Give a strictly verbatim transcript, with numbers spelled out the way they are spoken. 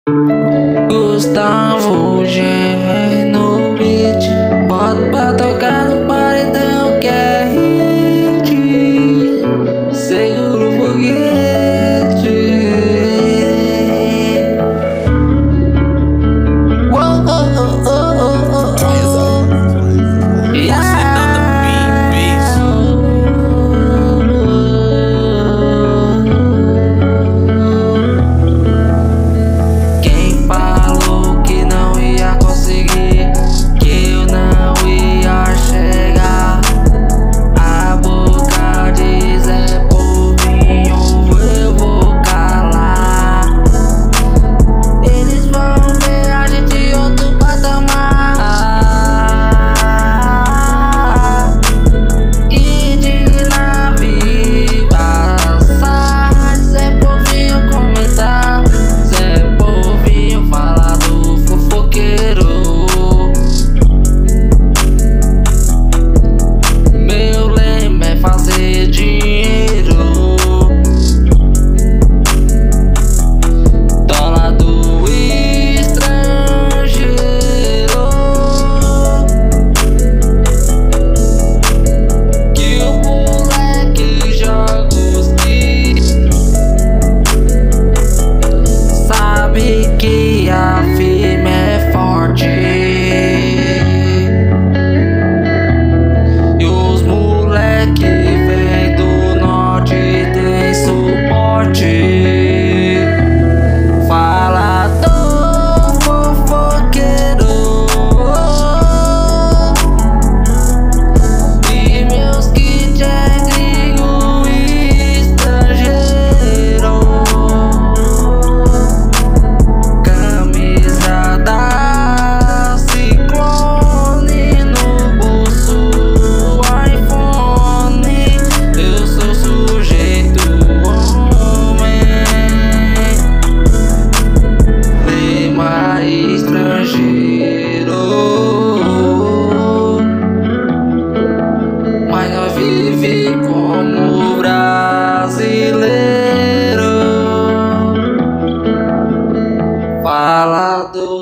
Gustavo G no beat, bota pra tocar no paredão que é hit. Segura o foguete. Uou, oh, oh, oh, oh, oh, oh. Yeah. Que a firme é forte e os moleque vem do norte tem suporte. Falador fofoqueiro e meus kits é gringo e estrangeiro. Mas nós vive como brasileiro. Falador